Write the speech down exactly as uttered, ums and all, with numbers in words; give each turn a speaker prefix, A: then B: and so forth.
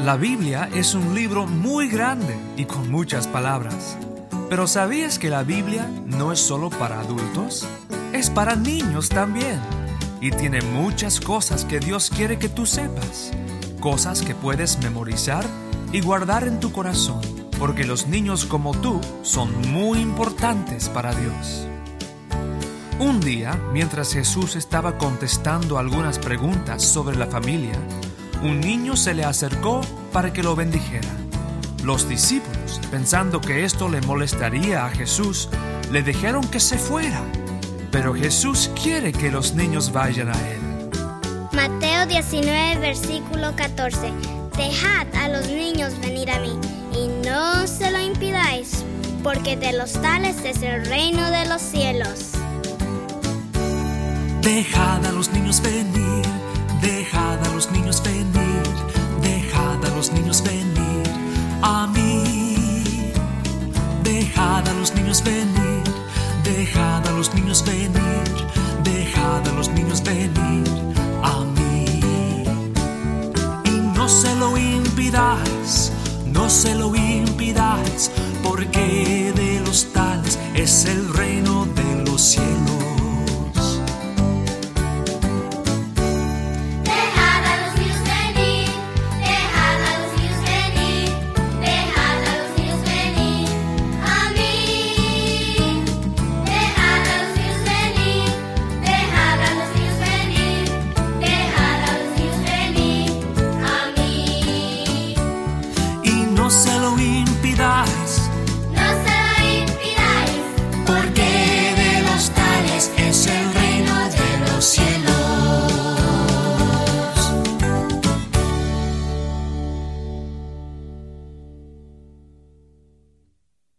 A: La Biblia es un libro muy grande y con muchas palabras. Pero ¿sabías que la Biblia no es solo para adultos? Es para niños también. Y tiene muchas cosas que Dios quiere que tú sepas. Cosas que puedes memorizar y guardar en tu corazón, porque los niños como tú son muy importantes para Dios. Un día, mientras Jesús estaba contestando algunas preguntas sobre la familia, un niño se le acercó para que lo bendijera. Los discípulos, pensando que esto le molestaría a Jesús, le dijeron que se fuera. Pero Jesús quiere que los niños vayan a Él.
B: Mateo diecinueve, versículo catorce. Dejad a los niños venir a mí, y no se lo impidáis, porque de los tales es el reino de los cielos.
C: Dejad a los niños venir, dejad a los niños venir, dejad a los niños venir a mí. Dejad a los niños venir, dejad a los niños venir, dejad a los niños venir a mí. Y no se lo impidáis, no se lo impidáis, porque de los tales es el reino